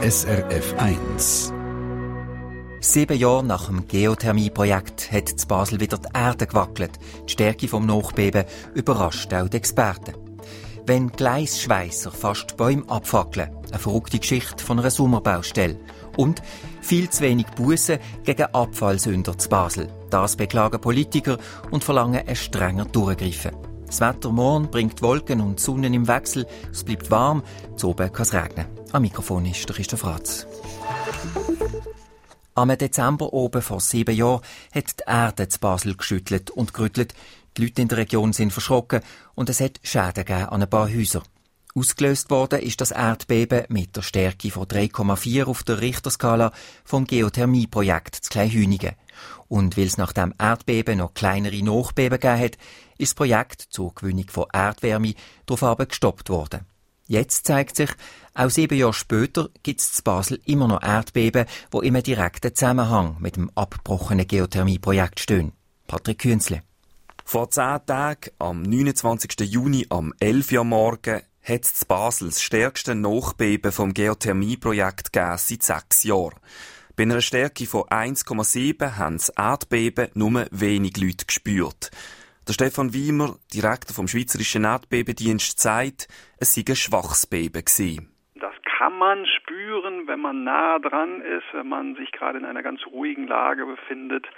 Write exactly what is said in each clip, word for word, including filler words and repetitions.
S R F eins. Sieben Jahre nach dem Geothermie-Projekt hat in Basel wieder die Erde gewackelt. Die Stärke vom Nachbeben überrascht auch die Experten. Wenn Gleisschweisser fast Bäume abfackeln, eine verrückte Geschichte von einer Sommerbaustelle. Und viel zu wenig Bussen gegen Abfallsünder zu Basel. Das beklagen Politiker und verlangen ein strenger Durchgreifen. Das Wetter morgen bringt Wolken und Sonne im Wechsel. Es bleibt warm, zu oben kann es regnen. Am Mikrofon ist der Christoph Ratz. Am Dezember oben vor sieben Jahren hat die Erde zu Basel geschüttelt und gerüttelt. Die Leute in der Region sind verschrocken und es hat Schäden gegeben an ein paar Häusern. Ausgelöst worden ist das Erdbeben mit der Stärke von drei Komma vier auf der Richterskala vom Geothermie-Projekt zu Kleinhünigen. Und weil es nach dem Erdbeben noch kleinere Nachbeben gegeben hat, ist das Projekt zur Gewinnung von Erdwärme darauf aber gestoppt worden. Jetzt zeigt sich, auch sieben Jahre später gibt es in Basel immer noch Erdbeben, die im direkten Zusammenhang mit dem abgebrochenen Geothermie-Projekt stehen. Patrick Künzle. Vor zehn Tagen, am neunundzwanzigsten Juni, am elf Uhr am Morgen, hat es in Basel das stärkste Nachbeben vom Geothermie-Projekt gegeben seit sechs Jahren. Bei einer Stärke von eins Komma sieben haben das Erdbeben nur wenig Leute gespürt. Der Stefan Wiemer, Direktor vom Schweizerischen Erdbebendienst, sagt, es sei ein schwaches Beben gewesen. Das kann man spüren, wenn man nah dran ist, wenn man sich gerade in einer ganz ruhigen Lage befindet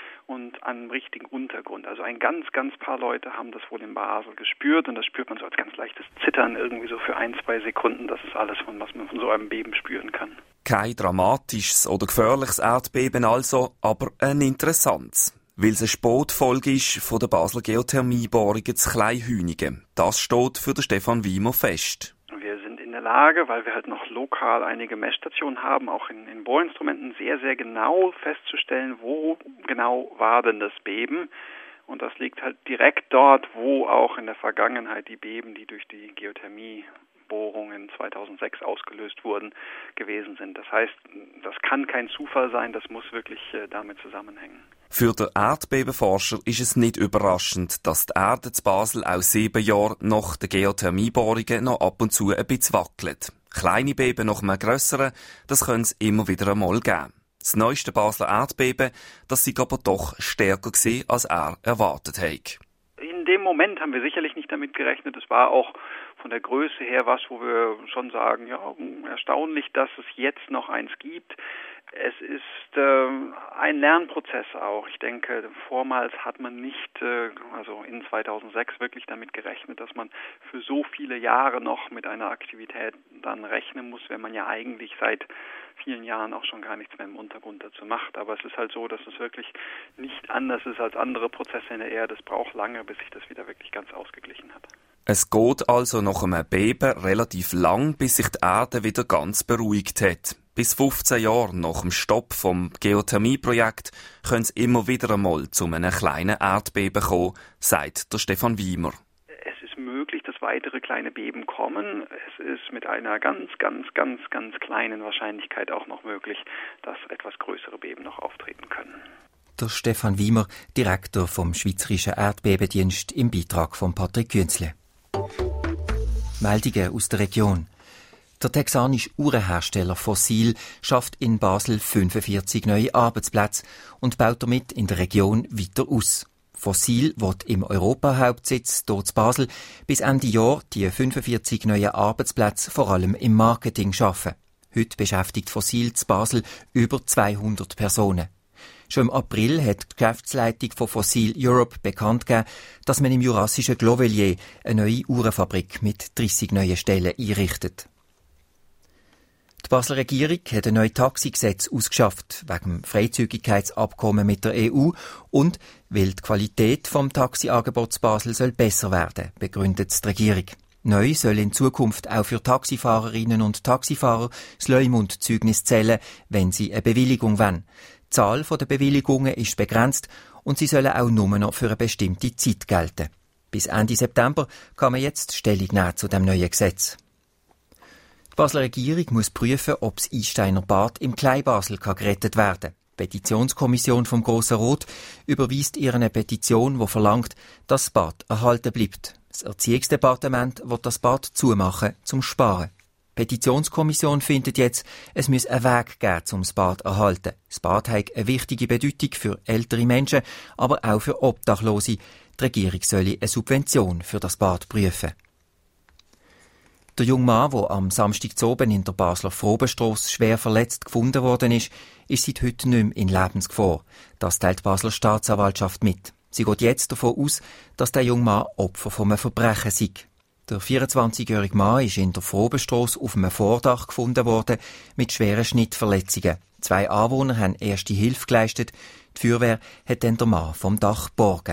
und an einem richtigen Untergrund. Also ein ganz, ganz paar Leute haben das wohl in Basel gespürt und das spürt man so als ganz leichtes Zittern irgendwie so für ein, zwei Sekunden. Das ist alles, was man von so einem Beben spüren kann. Kein dramatisches oder gefährliches Erdbeben also, aber ein interessantes. Weil es eine Spotfolge ist von der Basler Geothermiebohrungen zu Kleinhünigen. Das steht für den Stefan Wiemer fest. Wir sind in der Lage, weil wir halt noch lokal einige Messstationen haben, auch in, in Bohrinstrumenten sehr, sehr genau festzustellen, wo genau war denn das Beben. Und das liegt halt direkt dort, wo auch in der Vergangenheit die Beben, die durch die Geothermiebohrungen zweitausendsechs ausgelöst wurden, gewesen sind. Das heißt, das kann kein Zufall sein, das muss wirklich äh, damit zusammenhängen. Für den Erdbebenforscher ist es nicht überraschend, dass die Erde zu Basel auch sieben Jahre nach den Geothermiebohrungen noch ab und zu ein bisschen wackelt. Kleine Beben nach einem grösseren, das können es immer wieder einmal geben. Das neueste Basler Erdbeben, das sei aber doch stärker gewesen, als er erwartet hat. In dem Moment haben wir sicherlich nicht damit gerechnet. Es war auch von der Größe her was, wo wir schon sagen, ja, erstaunlich, dass es jetzt noch eins gibt. Es ist äh, ein Lernprozess auch. Ich denke, vormals hat man nicht, äh, also in zweitausendsechs wirklich damit gerechnet, dass man für so viele Jahre noch mit einer Aktivität dann rechnen muss, wenn man ja eigentlich seit vielen Jahren auch schon gar nichts mehr im Untergrund dazu macht. Aber es ist halt so, dass es wirklich nicht anders ist als andere Prozesse in der Erde. Es braucht lange, bis sich das wieder wirklich ganz ausgeglichen hat. Es geht also nach einem Beben relativ lang, bis sich die Erde wieder ganz beruhigt hat. Bis fünfzehn Jahre nach dem Stopp vom Geothermie-Projekt können es immer wieder einmal zu einem kleinen Erdbeben kommen, sagt der Stefan Wiemer. Es ist möglich, dass weitere kleine Beben kommen. Es ist mit einer ganz, ganz, ganz, ganz kleinen Wahrscheinlichkeit auch noch möglich, dass etwas größere Beben noch auftreten können. Der Stefan Wiemer, Direktor vom Schweizerischen Erdbebendienst, im Beitrag von Patrick Künzle. Meldungen aus der Region. Der texanische Uhrenhersteller Fossil schafft in Basel fünfundvierzig neue Arbeitsplätze und baut damit in der Region weiter aus. Fossil wird im Europahauptsitz dort in Basel bis Ende Jahr die fünfundvierzig neuen Arbeitsplätze vor allem im Marketing schaffen. Heute beschäftigt Fossil in Basel über zweihundert Personen. Schon im April hat die Geschäftsleitung von Fossil Europe bekannt gegeben, dass man im jurassischen Clovelier eine neue Uhrenfabrik mit dreissig neuen Stellen einrichtet. Die Basler Regierung hat ein neues Taxigesetz ausgeschafft, wegen dem Freizügigkeitsabkommen mit der E U und weil die Qualität vom Taxiangebots Basel soll besser werden, begründet die Regierung. Neu soll in Zukunft auch für Taxifahrerinnen und Taxifahrer das Leumund-Zeugnis zählen, wenn sie eine Bewilligung wollen. Die Zahl der Bewilligungen ist begrenzt und sie sollen auch nur noch für eine bestimmte Zeit gelten. Bis Ende September kann man jetzt Stellung nehmen zu dem neuen Gesetz. Die Basler Regierung muss prüfen, ob das Einsteiner Bad im Kleinbasel gerettet werden kann. Die Petitionskommission vom Grossen Rot überweist ihr eine Petition, die verlangt, dass das Bad erhalten bleibt. Das Erziehungsdepartement will das Bad zumachen, zum Sparen. Die Die Petitionskommission findet jetzt, es müsse einen Weg geben, um das Bad zu erhalten. Das Bad hat eine wichtige Bedeutung für ältere Menschen, aber auch für Obdachlose. Die Regierung solle eine Subvention für das Bad prüfen. Der junge Mann, der am Samstag zu oben in der Basler Frobenstrasse schwer verletzt gefunden worden ist, ist seit heute nicht mehr in Lebensgefahr. Das teilt die Basler Staatsanwaltschaft mit. Sie geht jetzt davon aus, dass der junge Mann Opfer von einem Verbrechen sei. Der vierundzwanzigjährige Mann ist in der Frobenstrasse auf einem Vordach gefunden worden mit schweren Schnittverletzungen. Zwei Anwohner haben erste Hilfe geleistet. Die Feuerwehr hat dann den Mann vom Dach geborgen.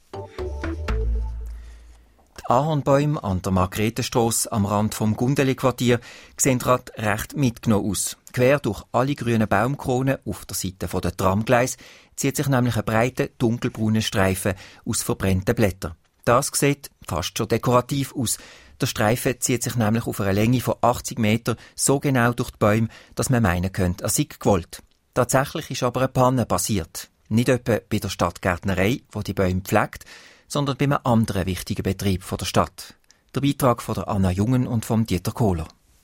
Die Ahornbäume an der Margretenstrasse am Rand vom Gundeli-Quartier sehen gerade recht mitgenommen aus. Quer durch alle grünen Baumkronen auf der Seite der Tramgleise zieht sich nämlich ein breiter, dunkelbrauner Streifen aus verbrannten Blättern. Das sieht fast schon dekorativ aus. Der Streifen zieht sich nämlich auf einer Länge von achtzig Metern so genau durch die Bäume, dass man meinen könnte, er sei gewollt. Tatsächlich ist aber eine Panne passiert. Nicht etwa bei der Stadtgärtnerei, die die Bäume pflegt, sondern bei einem anderen wichtigen Betrieb der Stadt. Der Beitrag von der Anna Jungen und vom Dieter Kohler.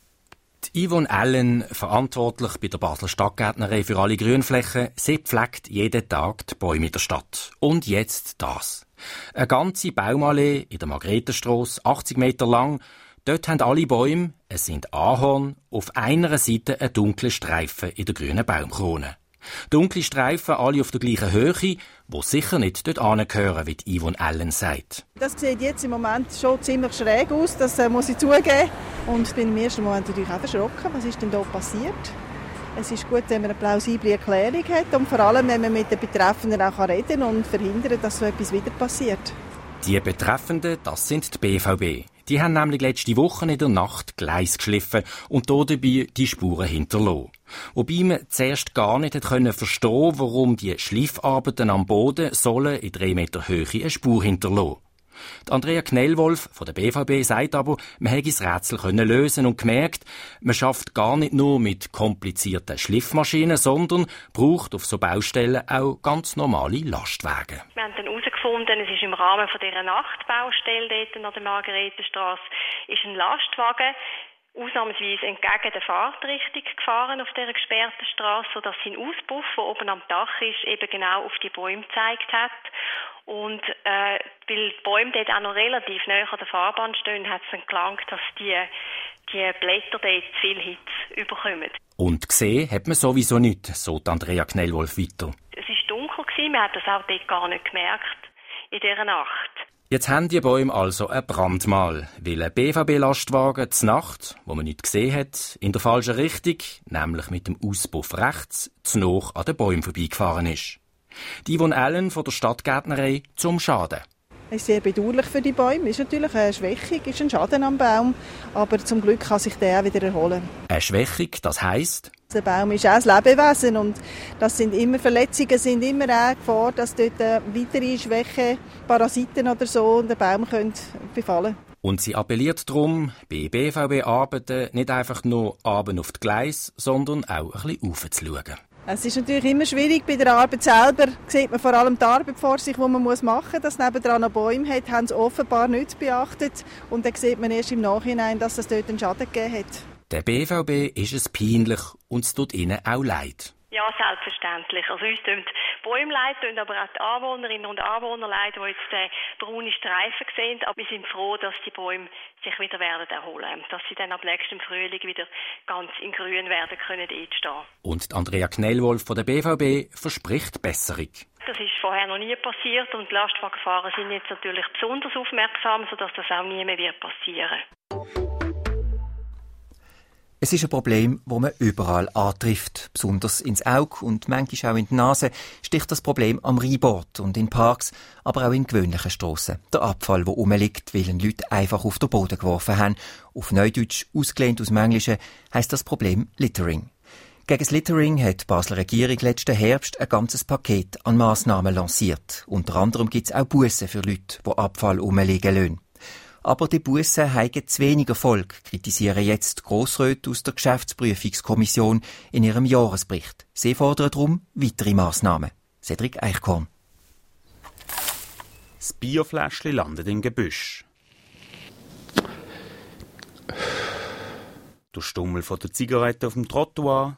Die Yvonne Allen, verantwortlich bei der Basler Stadtgärtnerei für alle Grünflächen, sie pflegt jeden Tag die Bäume in der Stadt. Und jetzt das. Eine ganze Baumallee in der Margretenstrasse, achtzig Meter lang. Dort haben alle Bäume, es sind Ahorn, auf einer Seite einen dunklen Streifen in der grünen Baumkrone. Dunkle Streifen, alle auf der gleichen Höhe, die sicher nicht dort hingehören, wie Yvonne Allen sagt. Das sieht jetzt im Moment schon ziemlich schräg aus, das äh, muss ich zugeben. Und ich bin im ersten Moment natürlich auch erschrocken. Was ist denn da passiert? Es ist gut, wenn man eine plausible Erklärung hat und vor allem, wenn man mit den Betreffenden auch reden kann und verhindern, dass so etwas wieder passiert. Die Betreffenden, das sind die B V B. Die haben nämlich letzte Woche in der Nacht Gleis geschliffen und hier dabei die Spuren hinterlassen. Wobei man zuerst gar nicht verstehen konnte, warum die Schleifarbeiten am Boden sollen in drei Meter Höhe eine Spur hinterlassen. Die Andrea Knellwolf von der B V B sagt aber, man hätte das Rätsel lösen und gemerkt, man schafft gar nicht nur mit komplizierten Schliffmaschinen, sondern braucht auf so Baustellen auch ganz normale Lastwagen. Wir haben dann herausgefunden, es ist im Rahmen von dieser Nachtbaustelle dort an der Margaretenstrasse, ist ein Lastwagen ausnahmsweise entgegen der Fahrtrichtung gefahren auf dieser gesperrten Strasse, sodass sein Auspuff, der oben am Dach ist, eben genau auf die Bäume gezeigt hat. Und äh, weil die Bäume dort auch noch relativ nahe an der Fahrbahn stehen, hat es dann gelangt, dass die, die Blätter dort zu viel Hitze überkommen. Und gesehen hat man sowieso nichts, so Andrea Knellwolf weiter. Es war dunkel, man hat das auch dort gar nicht gemerkt, in dieser Nacht. Jetzt haben die Bäume also ein Brandmal, weil ein B V B-Lastwagen zur Nacht, wo man nicht gesehen hat, in der falschen Richtung, nämlich mit dem Auspuff rechts, zu nah an den Bäumen vorbeigefahren ist. Die Yvonne Allen von der Stadtgärtnerei zum Schaden. Es ist sehr bedauerlich für die Bäume. Es ist natürlich eine Schwächung, ist ein Schaden am Baum, aber zum Glück kann sich der auch wieder erholen. Eine Schwächung, das heisst? Der Baum ist auch ein Lebewesen und das sind immer Verletzungen, sind immer auch Gefahr, dass dort weitere Schwäche, Parasiten oder so den Baum können befallen. Und sie appelliert darum, bei B V B-Arbeiten nicht einfach nur runter auf die Gleise, sondern auch ein bisschen raufzuschauen. Es ist natürlich immer schwierig. Bei der Arbeit selber sieht man vor allem die Arbeit vor sich, die man machen muss. Dass nebendran noch Bäume hat, haben sie offenbar nicht beachtet. Und dann sieht man erst im Nachhinein, dass es dort einen Schaden gegeben hat. Der B V B ist es peinlich und es tut ihnen auch leid. Ja, selbstverständlich. Also uns tun die Bäume leid, tun aber auch die Anwohnerinnen und Anwohner leid, die jetzt den braunen Streifen sehen. Aber wir sind froh, dass die Bäume sich wieder werden erholen, dass sie dann ab nächstem Frühling wieder ganz in Grün werden können einstehen. Und Andrea Knellwolf von der B V B verspricht Besserung. Das ist vorher noch nie passiert und die Lastwagenfahrer sind jetzt natürlich besonders aufmerksam, sodass das auch nie mehr wird passieren. Es ist ein Problem, das man überall antrifft. Besonders ins Auge und manchmal auch in die Nase sticht das Problem am Rheinbord und in Parks, aber auch in gewöhnlichen Strassen. Der Abfall, der rumliegt, weil ihn Leute einfach auf den Boden geworfen haben. Auf Neudeutsch, ausgelehnt aus dem Englischen, heisst das Problem Littering. Gegen das Littering hat die Basler Regierung letzten Herbst ein ganzes Paket an Massnahmen lanciert. Unter anderem gibt es auch Bussen für Leute, die Abfall rumliegen lassen. Aber die Bussen haben zu wenig Erfolg, kritisieren jetzt Grossräte aus der Geschäftsprüfungskommission in ihrem Jahresbericht. Sie fordern darum weitere Massnahmen. Cedric Eichkorn. Das Biofläschchen landet im Gebüsch. Der Stummel von der Zigarette auf dem Trottoir.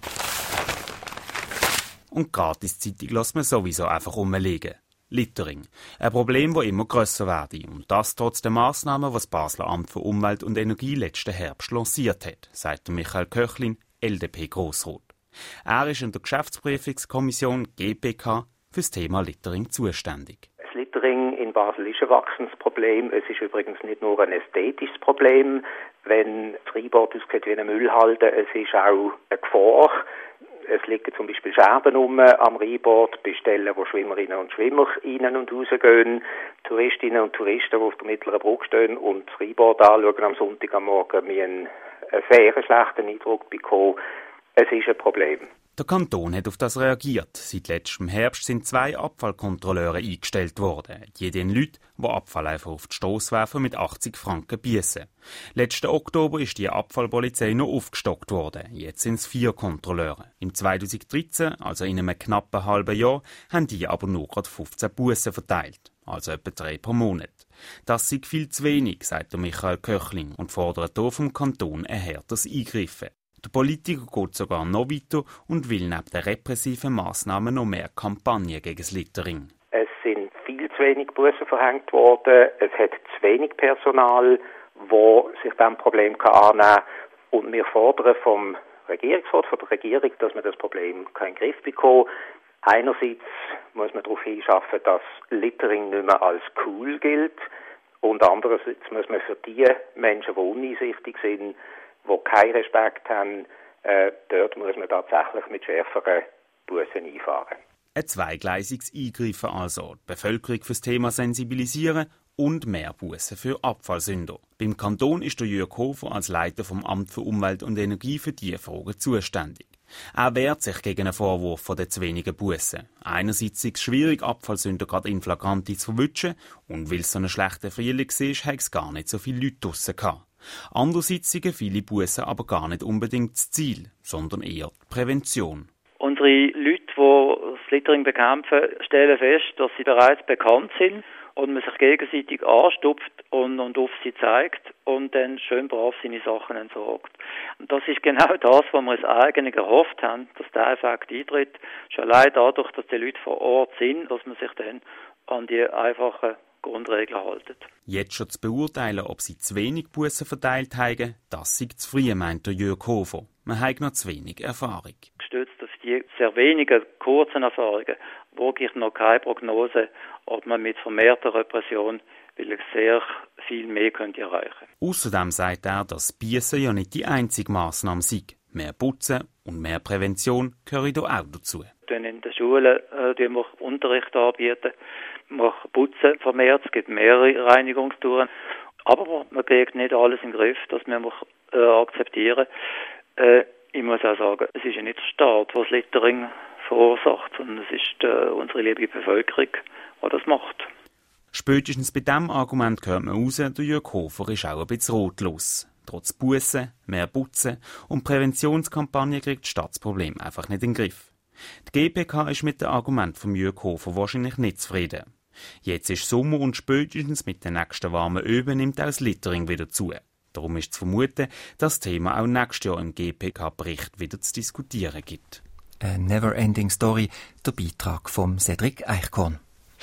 Und Gratiszeitung lässt man sowieso einfach rumliegen. Littering. Ein Problem, das immer grösser werde. Und das trotz der Massnahmen, die das Basler Amt für Umwelt und Energie letzten Herbst lanciert hat, sagt Michael Köchlin, L D P-Grossrat. Er ist in der Geschäftsprüfungskommission G P K für das Thema Littering zuständig. Das Littering in Basel ist ein wachsendes Problem. Es ist übrigens nicht nur ein ästhetisches Problem, wenn das Freibad aussieht wie eine Müllhalde. Es ist auch eine Gefahr. Es liegen zum Beispiel Scherben um am Rheinbad, bei Stellen, wo Schwimmerinnen und Schwimmer rein und rausgehen, Touristinnen und Touristen, die auf der mittleren Brücke stehen und das Rheinbad anschauen am Sonntag am Morgen, mir einen, einen sehr schlechten Eindruck bekommen. Es ist ein Problem. Der Kanton hat auf das reagiert. Seit letztem Herbst sind zwei Abfallkontrolleure eingestellt worden. Die den Leuten, die Abfall einfach auf die Strasse werfen, mit achtzig Franken biessen. Letzten Oktober ist die Abfallpolizei noch aufgestockt worden. Jetzt sind es vier Kontrolleure. Im zweitausenddreizehn, also in einem knappen halben Jahr, haben die aber nur gerade fünfzehn Bussen verteilt. Also etwa drei pro Monat. Das sei viel zu wenig, sagt der Michael Köchlin und fordert hier vom Kanton ein härteres Eingreifen. Der Politiker geht sogar noch weiter und will neben den repressiven Massnahmen noch mehr Kampagnen gegen das Littering. Es sind viel zu wenig Bussen verhängt worden. Es hat zu wenig Personal, das sich diesem Problem annehmen kann. Und wir fordern vom Regierungsrat, von der Regierung, dass man das Problem in den Griff bekommt. Einerseits muss man darauf hinschaffen, dass Littering nicht mehr als cool gilt. Und andererseits muss man für die Menschen, die uneinsichtig sind, die keinen Respekt haben, äh, dort muss man tatsächlich mit schärferen Bussen einfahren. Ein zweigleisiges Eingreifen also. Die Bevölkerung für das Thema sensibilisieren und mehr Bussen für Abfallsünder. Beim Kanton ist der Jürg Hofer als Leiter vom Amt für Umwelt und Energie für diese Fragen zuständig. Er wehrt sich gegen einen Vorwurf von den zu wenigen Bussen. Einerseits ist es schwierig, Abfallsünder gerade in Flagranti zu verwischen, und weil es so einen schlechten Frühling war, hat es gar nicht so viele Leute draussen gehabt. Andererseits sind viele Bussen aber gar nicht unbedingt das Ziel, sondern eher die Prävention. Unsere Leute, die das Littering bekämpfen, stellen fest, dass sie bereits bekannt sind und man sich gegenseitig anstupft und, und auf sie zeigt und dann schön brav seine Sachen entsorgt. Und das ist genau das, was wir uns eigentlich erhofft haben, dass der Effekt eintritt. Schon allein dadurch, dass die Leute vor Ort sind, dass man sich dann an die einfachen Grundregeln halten. Jetzt schon zu beurteilen, ob sie zu wenig Bussen verteilt haben, das sei zu früh, meint der Jürg Hofer. Man hat noch zu wenig Erfahrung. Gestützt auf die sehr wenigen kurzen Erfahrungen wage ich noch keine Prognose, ob man mit vermehrter Repression wirklich sehr viel mehr könnte erreichen. Außerdem sagt er, dass Biessen ja nicht die einzige Massnahme sei. Mehr Putzen und mehr Prävention gehören da auch dazu. In den Schulen äh, wir Unterricht anbieten, wir putzen vermehrt, es gibt mehrere Reinigungstouren, aber man kriegt nicht alles in den Griff, das müssen wir äh, akzeptieren. Äh, ich muss auch sagen, es ist ja nicht der Staat, der das Littering verursacht, sondern es ist äh, unsere liebe Bevölkerung, die das macht. Spätestens bei diesem Argument hört man raus, der Jürg Hofer ist auch ein bisschen rotlos. Trotz Bussen, mehr Putzen und Präventionskampagnen kriegt die Stadt das Problem einfach nicht in den Griff. Die G P K ist mit dem Argument von Jürg Hofer wahrscheinlich nicht zufrieden. Jetzt ist Sommer und spätestens mit den nächsten warmen Öben nimmt auch das Littering wieder zu. Darum ist zu vermuten, dass das Thema auch nächstes Jahr im G P K-Bericht wieder zu diskutieren gibt. A Never-Ending Story, der Beitrag von Cedric Eichkorn.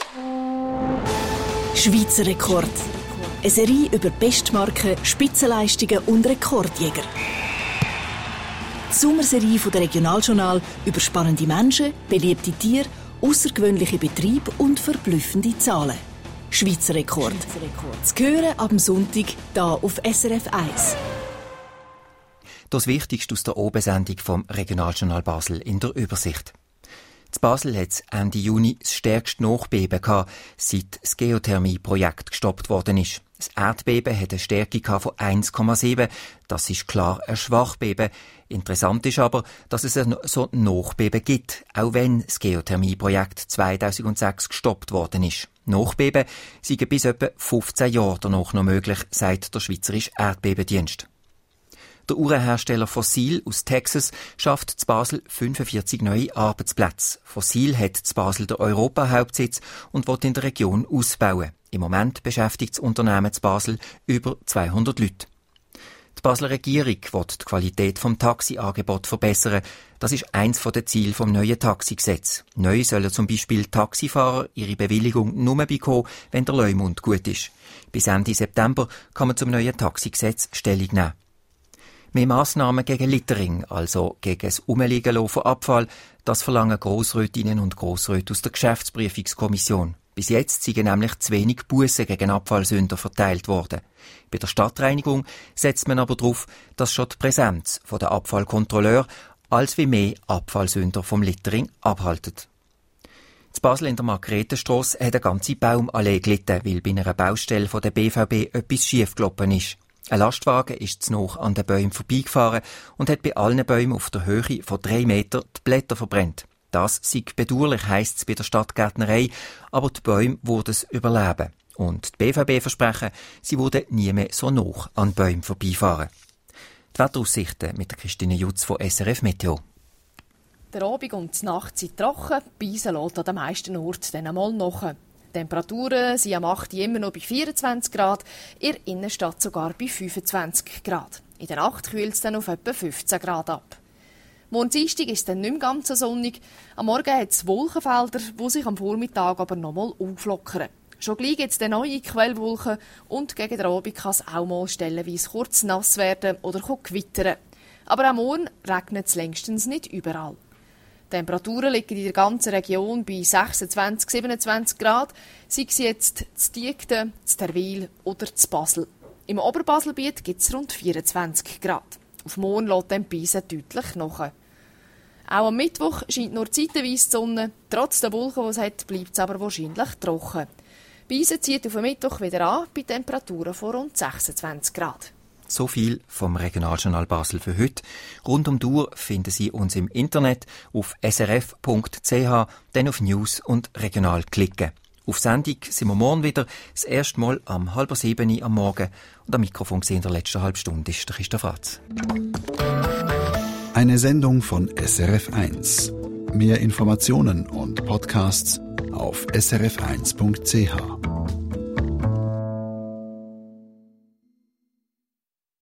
Schweizer Rekord. Eine Serie über Bestmarken, Spitzenleistungen und Rekordjäger. Die Sommerserie der Regionaljournal über spannende Menschen, beliebte Tiere, außergewöhnliche Betriebe und verblüffende Zahlen. Schweizer Rekord. Zu hören ab dem Sonntag hier auf S R F eins. Das Wichtigste aus der Obersendung vom Regionaljournal Basel in der Übersicht. In Basel hat es Ende Juni das stärkste Nachbeben gehabt, seit das Geothermie-Projekt gestoppt worden ist. Das Erdbeben hat eine Stärke von eins Komma sieben. Das ist klar ein Schwachbeben. Interessant ist aber, dass es ein so Nachbeben gibt, auch wenn das Geothermie-Projekt zweitausendsechs gestoppt worden ist. Nachbeben sind bis etwa fünfzehn Jahre danach noch möglich, sagt der Schweizerische Erdbebendienst. Der Uhrenhersteller Fossil aus Texas schafft in Basel fünfundvierzig neue Arbeitsplätze. Fossil hat in Basel den Europa-Hauptsitz und will in der Region ausbauen. Im Moment beschäftigt das Unternehmen in Basel über zweihundert Leute. Die Basler Regierung will die Qualität des Taxiangebots verbessern. Das ist eins der Ziele des neuen Taxigesetzes. Neu sollen zum Beispiel Taxifahrer ihre Bewilligung nur bekommen, wenn der Leumund gut ist. Bis Ende September kann man zum neuen Taxigesetz Stellung nehmen. Mehr Massnahmen gegen Littering, also gegen das Umliegen von Abfall, das verlangen Grossrätinnen und Grossräte aus der Geschäftsprüfungskommission. Bis jetzt sind nämlich zu wenig Bussen gegen Abfallsünder verteilt worden. Bei der Stadtreinigung setzt man aber darauf, dass schon die Präsenz der Abfallkontrolleur als wie mehr Abfallsünder vom Littering abhaltet. In Basel in der Margrethenstrasse hat eine ganze Baumallee gelitten, weil bei einer Baustelle von der B V B etwas schiefgelaufen ist. Ein Lastwagen ist zu nahe an den Bäumen vorbeigefahren und hat bei allen Bäumen auf der Höhe von drei Metern die Blätter verbrennt. Das sei bedauerlich, heisst es bei der Stadtgärtnerei, aber die Bäume würden es überleben. Und die B V B versprechen, sie würden nie mehr so nah an Bäumen vorbeifahren. Die Wetteraussichten mit der Christine Jutz von S R F Meteo. Der Abend und die Nacht sind trocken, Beisen lässt an den meisten Orten dann einmal nach. Die Temperaturen sind am acht Uhr immer noch bei vierundzwanzig Grad, in der Innenstadt sogar bei fünfundzwanzig Grad. In der Nacht kühlt es dann auf etwa fünfzehn Grad ab. Morgen Dienstag ist es dann nicht mehr ganz so sonnig. Am Morgen hat es Wolkenfelder, die sich am Vormittag aber noch mal auflockern. Schon gleich gibt es dann neue Quellwolken und gegen den Abend kann es auch mal stellenweise kurz nass werden oder gewittern. Aber am Morgen regnet es längstens nicht überall. Die Temperaturen liegen in der ganzen Region bei sechsundzwanzig, siebenundzwanzig Grad, sei es jetzt zu Diegden, zu Terwil oder zu Basel. Im Oberbaselbiet gibt es rund vierundzwanzig Grad. Auf morgen lässt dann die Beise deutlich nach. Auch am Mittwoch scheint nur zeitweise die Sonne. Trotz der Wolken, die es hat, bleibt es aber wahrscheinlich trocken. Die Beise zieht auf den Mittwoch wieder an, bei Temperaturen von rund sechsundzwanzig Grad. So viel vom Regionaljournal Basel für heute. Rund um die Uhr finden Sie uns im Internet auf s r f punkt c h, dann auf News und Regional klicken. Auf Sendung sind wir morgen wieder, das erste Mal am halb sieben am Morgen. Und am Mikrofon gesehen in der letzten halben Stunde ist der Christoph Ratz. Eine Sendung von S R F eins. Mehr Informationen und Podcasts auf s r f eins punkt c h.